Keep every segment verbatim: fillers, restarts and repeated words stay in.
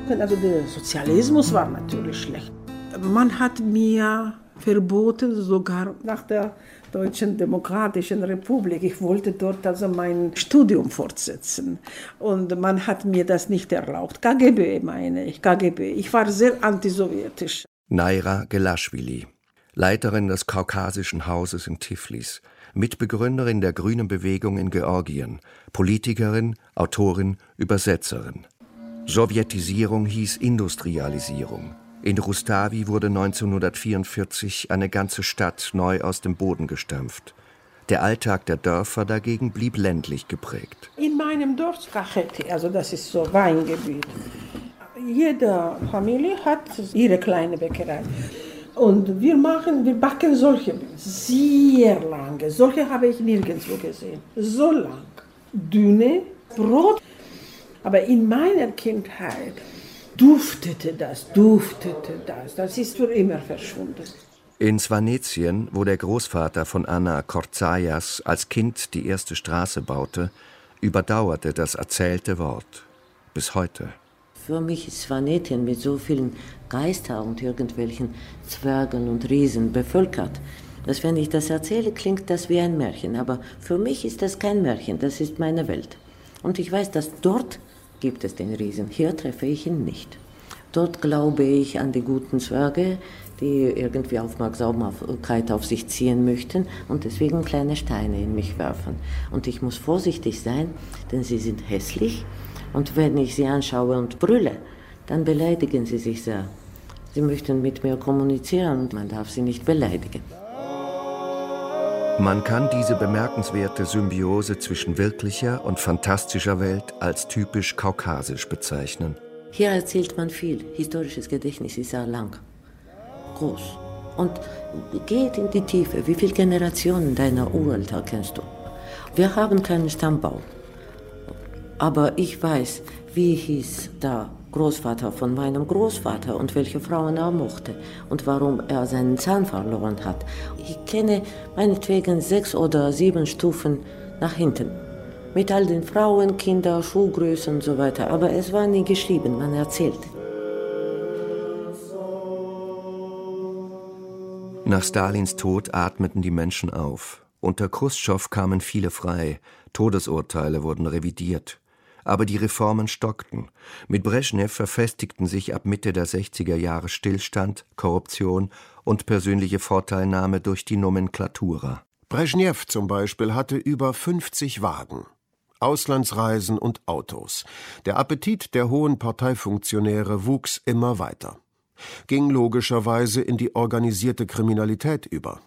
Also der Sozialismus war natürlich schlecht. Man hat mir verboten, sogar nach der Deutschen Demokratischen Republik. Ich wollte dort also mein Studium fortsetzen. Und man hat mir das nicht erlaubt. K G B meine ich, K G B. Ich war sehr antisowjetisch. Naira Gelaschwili, Leiterin des Kaukasischen Hauses in Tiflis, Mitbegründerin der Grünen Bewegung in Georgien, Politikerin, Autorin, Übersetzerin. Sowjetisierung hieß Industrialisierung. In Rustavi wurde neunzehnhundertvierundvierzig eine ganze Stadt neu aus dem Boden gestampft. Der Alltag der Dörfer dagegen blieb ländlich geprägt. In meinem Dorf Kacheti, also das ist so Weingebiet. Jede Familie hat ihre kleine Bäckerei. Und wir machen, wir backen solche sehr lange. Solche habe ich nirgendwo gesehen. So lang. Dünne Brot. Aber in meiner Kindheit duftete das, duftete das. Das ist für immer verschwunden. In Svanetien, wo der Großvater von Anna Korzajas als Kind die erste Straße baute, überdauerte das erzählte Wort. Bis heute. Für mich ist Svanetien mit so vielen Geistern und irgendwelchen Zwergen und Riesen bevölkert, dass wenn ich das erzähle, klingt das wie ein Märchen. Aber für mich ist das kein Märchen, das ist meine Welt. Und ich weiß, dass dort gibt es den Riesen. Hier treffe ich ihn nicht. Dort glaube ich an die guten Zwerge, die irgendwie Aufmerksamkeit auf sich ziehen möchten und deswegen kleine Steine in mich werfen. Und ich muss vorsichtig sein, denn sie sind hässlich. Und wenn ich sie anschaue und brülle, dann beleidigen sie sich sehr. Sie möchten mit mir kommunizieren und man darf sie nicht beleidigen. Man kann diese bemerkenswerte Symbiose zwischen wirklicher und fantastischer Welt als typisch kaukasisch bezeichnen. Hier erzählt man viel. Historisches Gedächtnis ist sehr lang, groß. Und geht in die Tiefe. Wie viele Generationen deiner Ureltern kennst du? Wir haben keinen Stammbaum. Aber ich weiß, wie hieß der Großvater von meinem Großvater und welche Frauen er mochte und warum er seinen Zahn verloren hat. Ich kenne meinetwegen sechs oder sieben Stufen nach hinten. Mit all den Frauen, Kinder, Schuhgrößen und so weiter. Aber es war nie geschrieben, man erzählte. Nach Stalins Tod atmeten die Menschen auf. Unter Chruschtschow kamen viele frei. Todesurteile wurden revidiert. Aber die Reformen stockten. Mit Breschnew verfestigten sich ab Mitte der sechziger Jahre Stillstand, Korruption und persönliche Vorteilnahme durch die Nomenklatura. Breschnew zum Beispiel hatte über fünfzig Wagen. Auslandsreisen und Autos. Der Appetit der hohen Parteifunktionäre wuchs immer weiter. Ging logischerweise in die organisierte Kriminalität über.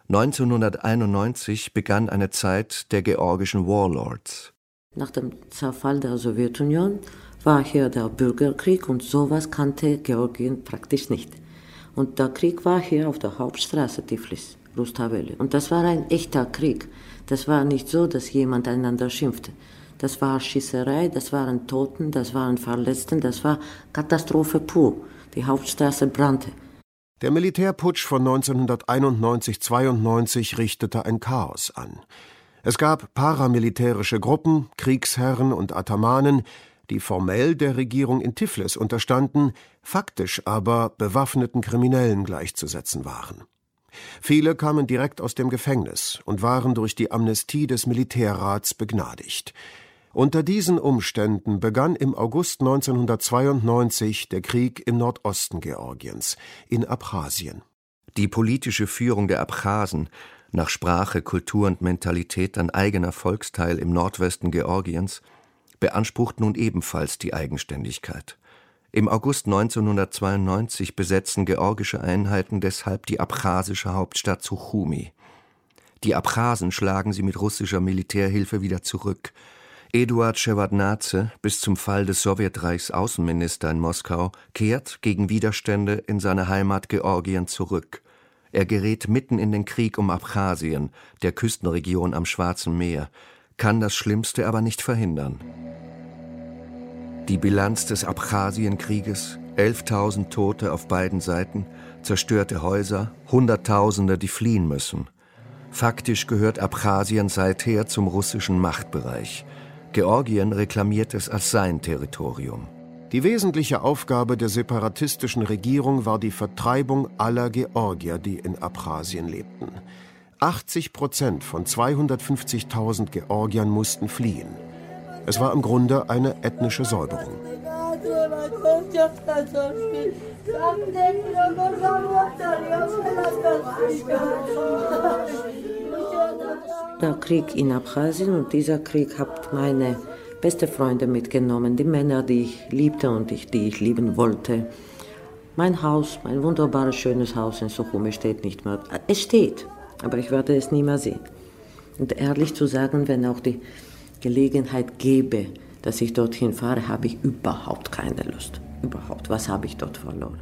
neunzehnhunderteinundneunzig begann eine Zeit der georgischen Warlords. Nach dem Zerfall der Sowjetunion war hier der Bürgerkrieg und sowas kannte Georgien praktisch nicht. Und der Krieg war hier auf der Hauptstraße Tiflis, Rustaveli. Und das war ein echter Krieg. Das war nicht so, dass jemand einander schimpfte. Das war Schießerei, das waren Toten, das waren Verletzten, das war Katastrophe pur. Die Hauptstraße brannte. Der Militärputsch von neunzehnhunderteinundneunzig zweiundneunzig richtete ein Chaos an. Es gab paramilitärische Gruppen, Kriegsherren und Atamanen, die formell der Regierung in Tiflis unterstanden, faktisch aber bewaffneten Kriminellen gleichzusetzen waren. Viele kamen direkt aus dem Gefängnis und waren durch die Amnestie des Militärrats begnadigt. Unter diesen Umständen begann im August neunzehnhundertzweiundneunzig der Krieg im Nordosten Georgiens, in Abchasien. Die politische Führung der Abchasen, nach Sprache, Kultur und Mentalität ein eigener Volksteil im Nordwesten Georgiens, beansprucht nun ebenfalls die Eigenständigkeit. Im August neunzehnhundertzweiundneunzig besetzen georgische Einheiten deshalb die abchasische Hauptstadt Suchumi. Die Abchasen schlagen sie mit russischer Militärhilfe wieder zurück. Eduard Schewardnadse, bis zum Fall des Sowjetreichs Außenminister in Moskau, kehrt gegen Widerstände in seine Heimat Georgien zurück. Er gerät mitten in den Krieg um Abchasien, der Küstenregion am Schwarzen Meer, kann das Schlimmste aber nicht verhindern. Die Bilanz des Abchasienkrieges: elftausend Tote auf beiden Seiten, zerstörte Häuser, Hunderttausende, die fliehen müssen. Faktisch gehört Abchasien seither zum russischen Machtbereich. Georgien reklamiert es als sein Territorium. Die wesentliche Aufgabe der separatistischen Regierung war die Vertreibung aller Georgier, die in Abchasien lebten. achtzig Prozent von zweihundertfünfzigtausend Georgiern mussten fliehen. Es war im Grunde eine ethnische Säuberung. Der Krieg in Abchasien, und dieser Krieg hat meine beste Freunde mitgenommen, die Männer, die ich liebte und ich, die ich lieben wollte. Mein Haus, mein wunderbares, schönes Haus in Suchumi steht nicht mehr. Es steht, aber ich werde es nie mehr sehen. Und ehrlich zu sagen, wenn auch die Gelegenheit gäbe, dass ich dorthin fahre, habe ich überhaupt keine Lust. Überhaupt. Was habe ich dort verloren?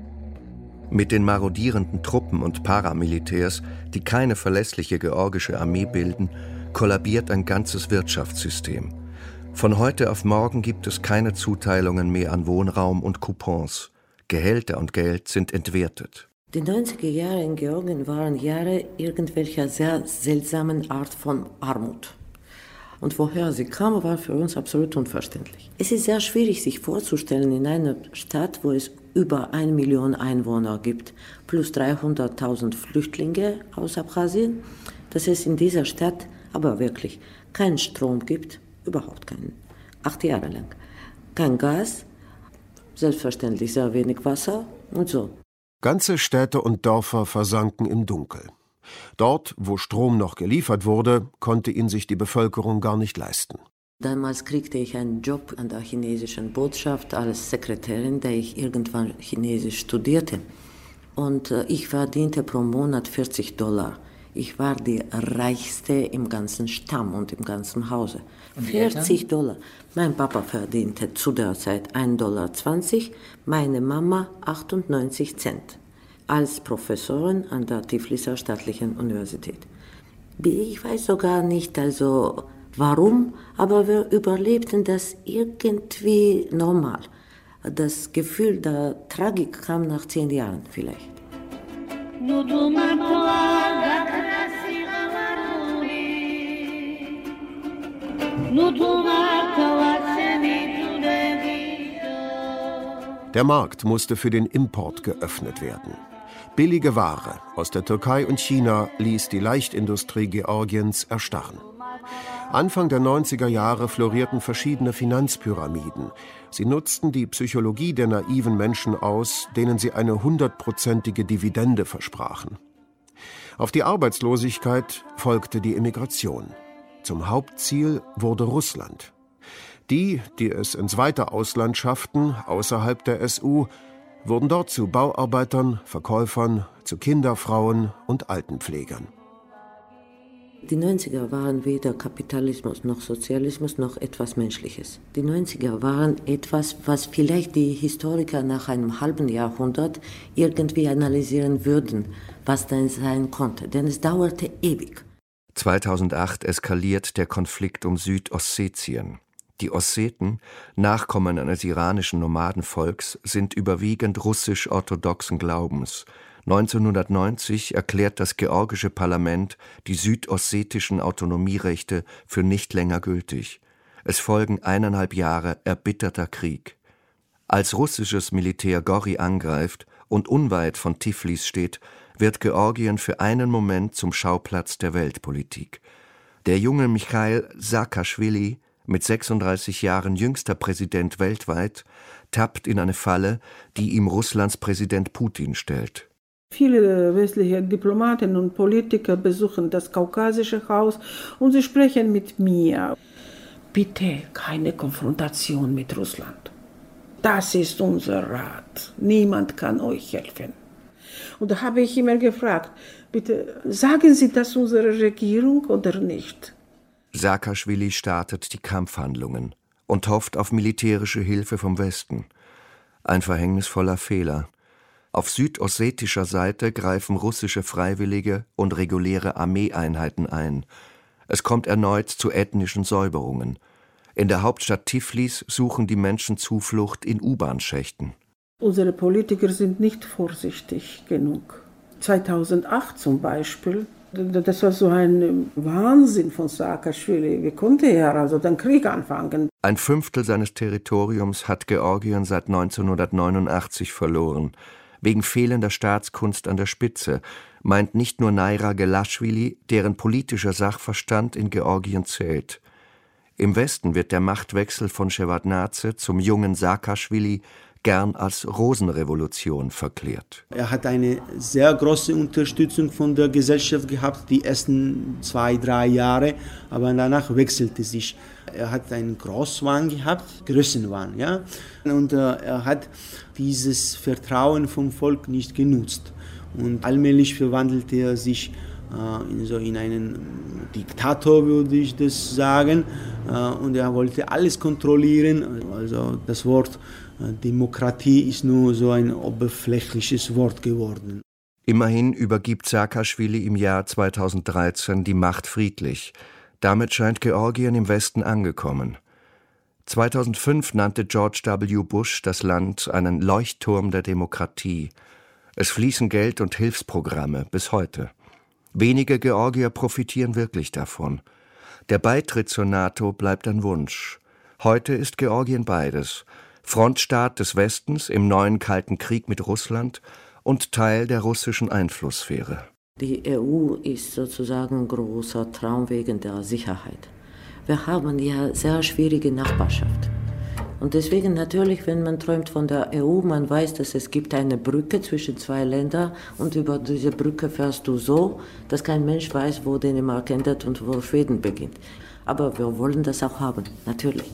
Mit den marodierenden Truppen und Paramilitärs, die keine verlässliche georgische Armee bilden, kollabiert ein ganzes Wirtschaftssystem. Von heute auf morgen gibt es keine Zuteilungen mehr an Wohnraum und Coupons. Gehälter und Geld sind entwertet. Die neunziger Jahre in Georgien waren Jahre irgendwelcher sehr seltsamen Art von Armut. Und woher sie kam, war für uns absolut unverständlich. Es ist sehr schwierig, sich vorzustellen, in einer Stadt, wo es über eine Million Einwohner gibt, plus dreihunderttausend Flüchtlinge aus Abchasien, dass es in dieser Stadt aber wirklich keinen Strom gibt, überhaupt keinen, acht Jahre lang. Kein Gas, selbstverständlich sehr wenig Wasser und so. Ganze Städte und Dörfer versanken im Dunkel. Dort, wo Strom noch geliefert wurde, konnte ihn sich die Bevölkerung gar nicht leisten. Damals kriegte ich einen Job an der chinesischen Botschaft als Sekretärin, da ich irgendwann Chinesisch studierte. Und äh, ich verdiente pro Monat vierzig Dollar. Ich war die reichste im ganzen Stamm und im ganzen Hause. vierzig Dollar. Mein Papa verdiente zu der Zeit ein Dollar zwanzig, meine Mama achtundneunzig Cent. Als Professorin an der Tifliser Staatlichen Universität. Ich weiß sogar nicht, also warum, aber wir überlebten das irgendwie normal. Das Gefühl der Tragik kam nach zehn Jahren vielleicht. Der Markt musste für den Import geöffnet werden. Billige Ware aus der Türkei und China ließ die Leichtindustrie Georgiens erstarren. Anfang der neunziger Jahre florierten verschiedene Finanzpyramiden. Sie nutzten die Psychologie der naiven Menschen aus, denen sie eine hundertprozentige Dividende versprachen. Auf die Arbeitslosigkeit folgte die Emigration. Zum Hauptziel wurde Russland. Die, die es ins weite Ausland schafften, außerhalb der S U, wurden dort zu Bauarbeitern, Verkäufern, zu Kinderfrauen und Altenpflegern. Die neunziger waren weder Kapitalismus noch Sozialismus noch etwas Menschliches. Die neunziger waren etwas, was vielleicht die Historiker nach einem halben Jahrhundert irgendwie analysieren würden, was denn sein konnte. Denn es dauerte ewig. zweitausendacht eskaliert der Konflikt um Südossetien. Die Osseten, Nachkommen eines iranischen Nomadenvolks, sind überwiegend russisch-orthodoxen Glaubens. neunzehnhundertneunzig erklärt das georgische Parlament die südossetischen Autonomierechte für nicht länger gültig. Es folgen eineinhalb Jahre erbitterter Krieg. Als russisches Militär Gori angreift und unweit von Tiflis steht, wird Georgien für einen Moment zum Schauplatz der Weltpolitik. Der junge Michail Saakaschwili, mit sechsunddreißig Jahren jüngster Präsident weltweit, tappt in eine Falle, die ihm Russlands Präsident Putin stellt. Viele westliche Diplomaten und Politiker besuchen das Kaukasische Haus und sie sprechen mit mir. Bitte keine Konfrontation mit Russland. Das ist unser Rat. Niemand kann euch helfen. Und da habe ich immer gefragt, bitte sagen Sie das unserer Regierung oder nicht? Saakaschwili startet die Kampfhandlungen und hofft auf militärische Hilfe vom Westen. Ein verhängnisvoller Fehler. Auf südossetischer Seite greifen russische Freiwillige und reguläre Armeeeinheiten ein. Es kommt erneut zu ethnischen Säuberungen. In der Hauptstadt Tiflis suchen die Menschen Zuflucht in U-Bahn-Schächten. Unsere Politiker sind nicht vorsichtig genug. zweitausendacht zum Beispiel Das war so ein Wahnsinn von Saakaschwili. Wie konnte er also den Krieg anfangen? Ein Fünftel seines Territoriums hat Georgien seit neunzehnhundertneunundachtzig verloren. Wegen fehlender Staatskunst an der Spitze, meint nicht nur Naira Gelaschwili, deren politischer Sachverstand in Georgien zählt. Im Westen wird der Machtwechsel von Schewardnadse zum jungen Saakaschwili gern als Rosenrevolution verklärt. Er hat eine sehr große Unterstützung von der Gesellschaft gehabt, die ersten zwei, drei Jahre, aber danach wechselte sich. Er hat einen Großwahn gehabt, Größenwahn, ja, und äh, er hat dieses Vertrauen vom Volk nicht genutzt. Und allmählich verwandelte er sich äh, in, so in einen Diktator, würde ich das sagen, äh, und er wollte alles kontrollieren. Also das Wort Demokratie ist nur so ein oberflächliches Wort geworden. Immerhin übergibt Saakaschwili im Jahr zweitausenddreizehn die Macht friedlich. Damit scheint Georgien im Westen angekommen. zweitausendfünf nannte George W. Bush das Land einen Leuchtturm der Demokratie. Es fließen Geld und Hilfsprogramme bis heute. Wenige Georgier profitieren wirklich davon. Der Beitritt zur NATO bleibt ein Wunsch. Heute ist Georgien beides: Frontstaat des Westens im neuen Kalten Krieg mit Russland und Teil der russischen Einflusssphäre. Die E U ist sozusagen ein großer Traum wegen der Sicherheit. Wir haben ja sehr schwierige Nachbarschaft. Und deswegen natürlich, wenn man träumt von der E U, man weiß, dass es gibt eine Brücke zwischen zwei Ländern und über diese Brücke fährst du so, dass kein Mensch weiß, wo Dänemark endet und wo Schweden beginnt. Aber wir wollen das auch haben, natürlich.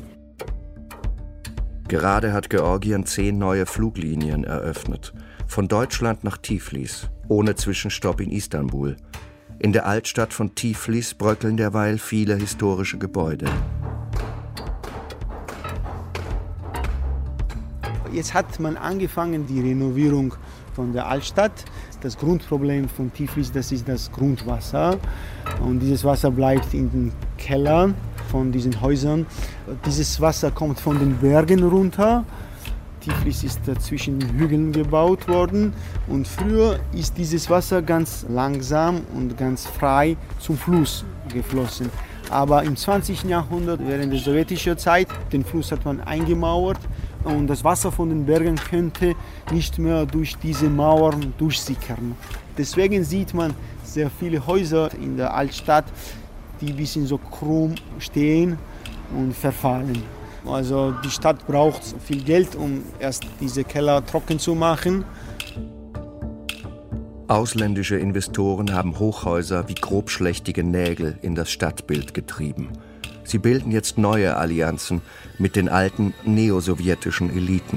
Gerade hat Georgien zehn neue Fluglinien eröffnet. Von Deutschland nach Tiflis, ohne Zwischenstopp in Istanbul. In der Altstadt von Tiflis bröckeln derweil viele historische Gebäude. Jetzt hat man angefangen, die Renovierung von der Altstadt. Das Grundproblem von Tiflis, das ist das Grundwasser. Und dieses Wasser bleibt in den Kellern von diesen Häusern. Dieses Wasser kommt von den Bergen runter. Tiflis ist zwischen den Hügeln gebaut worden. Und früher ist dieses Wasser ganz langsam und ganz frei zum Fluss geflossen. Aber im zwanzigsten Jahrhundert, während der sowjetischen Zeit, den Fluss hat man eingemauert. Und das Wasser von den Bergen könnte nicht mehr durch diese Mauern durchsickern. Deswegen sieht man sehr viele Häuser in der Altstadt, die ein bisschen so krumm stehen und verfallen. Also die Stadt braucht viel Geld, um erst diese Keller trocken zu machen. Ausländische Investoren haben Hochhäuser wie grobschlächtige Nägel in das Stadtbild getrieben. Sie bilden jetzt neue Allianzen mit den alten neosowjetischen Eliten.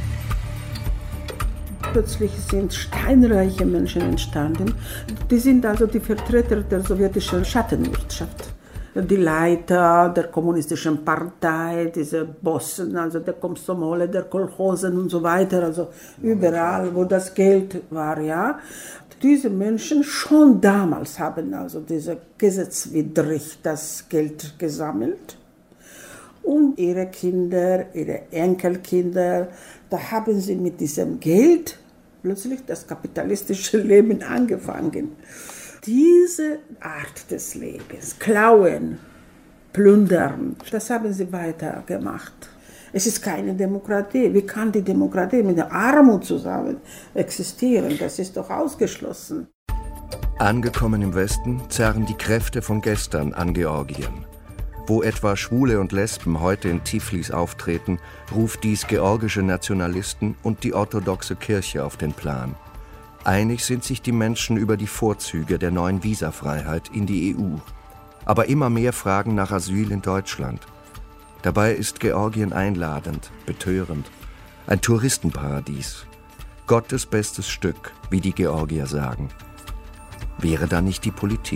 Plötzlich sind steinreiche Menschen entstanden. Die sind also die Vertreter der sowjetischen Schattenwirtschaft. Die Leiter der kommunistischen Partei, diese Bossen, also der Komsomole, der Kolchosen und so weiter, also überall, wo das Geld war, ja. Diese Menschen schon damals haben also diese gesetzwidrig das Geld gesammelt. Und ihre Kinder, ihre Enkelkinder, da haben sie mit diesem Geld plötzlich das kapitalistische Leben angefangen. Diese Art des Lebens, klauen, plündern, das haben sie weitergemacht. Es ist keine Demokratie. Wie kann die Demokratie mit der Armut zusammen existieren? Das ist doch ausgeschlossen. Angekommen im Westen zerren die Kräfte von gestern an Georgien. Wo etwa Schwule und Lesben heute in Tiflis auftreten, ruft dies georgische Nationalisten und die orthodoxe Kirche auf den Plan. Einig sind sich die Menschen über die Vorzüge der neuen Visafreiheit in die E U. Aber immer mehr fragen nach Asyl in Deutschland. Dabei ist Georgien einladend, betörend, ein Touristenparadies. Gottes bestes Stück, wie die Georgier sagen. Wäre da nicht die Politik?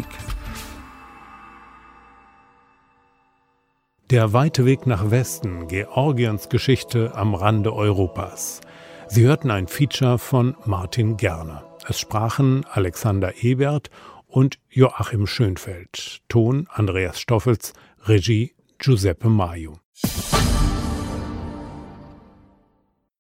Der weite Weg nach Westen, Georgiens Geschichte am Rande Europas. Sie hörten ein Feature von Martin Gerner. Es sprachen Alexander Ebert und Joachim Schönfeld. Ton Andreas Stoffels, Regie Giuseppe Maio.